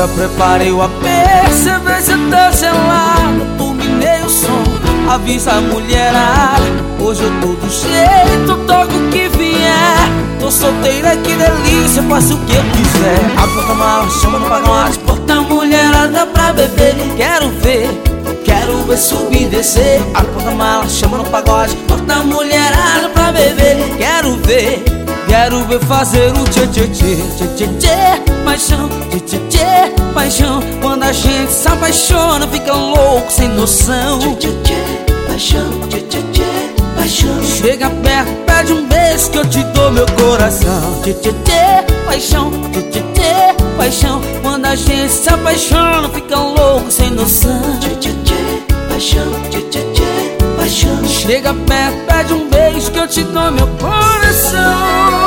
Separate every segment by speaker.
Speaker 1: Já preparei o AP, cerveja tá gelada. Turbinei o som, avisa a mulherada. Hoje eu tô do jeito, toco o que vier. Tô solteira, que delícia, faço o que eu quiser. A porta-mala chama no pagode, bota a mulherada pra beber. Quero ver subir e descer. A porta-mala chama no pagode, bota a mulherada pra beber. Quero ver fazer o tchê tchê tchê tchê tchê tchê. Paixão, tchê tchê tchê, paixão. Quando a gente se apaixona, fica louco, sem noção.
Speaker 2: Tchê tchê tchê, paixão, tchê tchê tchê, paixão.
Speaker 1: Chega perto, pede um beijo que eu te dou meu coração. Tchê tchê tchê, paixão, tchê tchê tchê, paixão. Quando a gente se apaixona, fica louco, sem noção.
Speaker 2: Tchê tchê tchê, paixão, tchê tchê tchê, paixão.
Speaker 1: Chega perto, pede um beijo que eu te dou meu coração.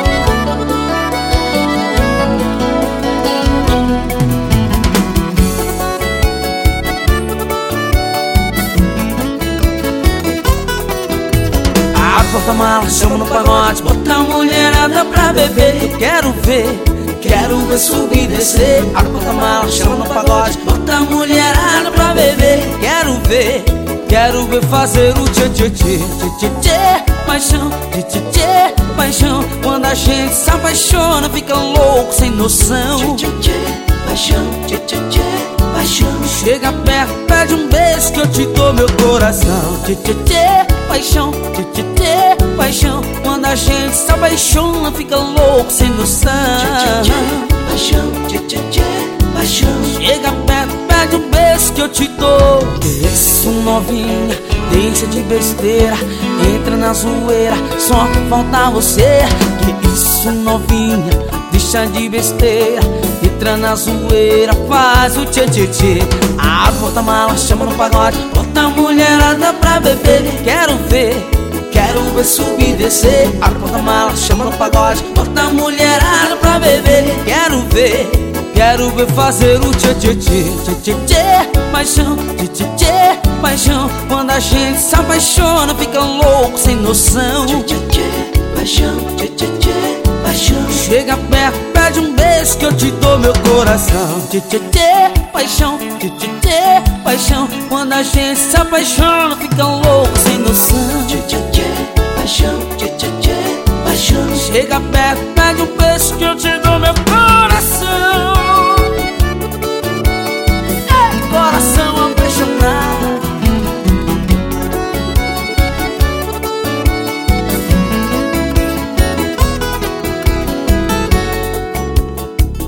Speaker 1: Porta-mala chama no pagode, bota a mulherada pra beber. Eu quero ver subir e descer. A porta-mala chama no pagode, bota a mulherada pra beber. Quero ver fazer o tchê tchê tchê tchê tchê tchê. Paixão, tchê tchê tchê, paixão. Quando a gente se apaixona, fica louco, sem noção.
Speaker 2: Tchê tchê tchê, paixão, tchê tchê tchê, paixão.
Speaker 1: Chega perto, pede um beijo que eu te dou meu coração. Tchê tchê tchê, paixão, tchê tchê tchê, paixão. Quando a gente se apaixona, fica louco, sem noção.
Speaker 2: Tchê tchê tchê, paixão, tchê tchê tchê, paixão.
Speaker 1: Chega perto, pede um beijo que eu te dou. Que isso, novinha, deixa de besteira, entra na zoeira, só falta você. Que isso, novinha, deixa de besteira, entra na zoeira, faz o tchê tchê tchê. A porta-mala chama no pagode, bota a mulherada pra beber. Quero ver subir e descer. A porta-mala chama no pagode, bota a mulherada pra beber. Quero ver fazer o tchê tchê tchê tchê tchê tchê. Paixão, tchê tchê tchê, paixão. Quando a gente se apaixona, fica louco, sem noção.
Speaker 2: Tchê tchê tchê, paixão, tchê tchê tchê, paixão.
Speaker 1: Chega perto, pede um beijo que eu te dou meu coração. Tchê tchê tchê, paixão, tchê tchê tchê, paixão. Quando a gente se apaixona, fica louco, sem noção.
Speaker 2: Tchê tchê tchê, paixão, tchê tchê tchê, paixão.
Speaker 1: Chega perto, pede um beijo que eu te dou meu coração.